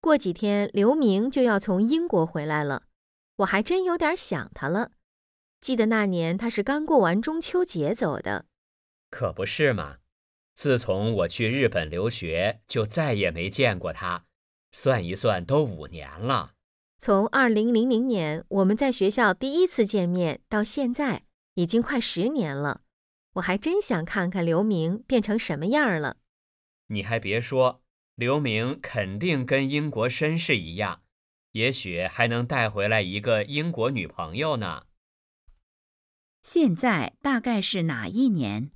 过几天刘明就要从英国回来了，我还真有点想他了。记得那年他是刚过完中秋节走的。 可不是嘛，自从我去日本留学，就再也没见过他，算一算都5年了。 从2000年我们在学校第一次见面到现在，已经快10年了。我还真想看看刘明变成什么样了。 你还别说，刘明肯定跟英国绅士一样，也许还能带回来一个英国女朋友呢。 现在大概是哪一年？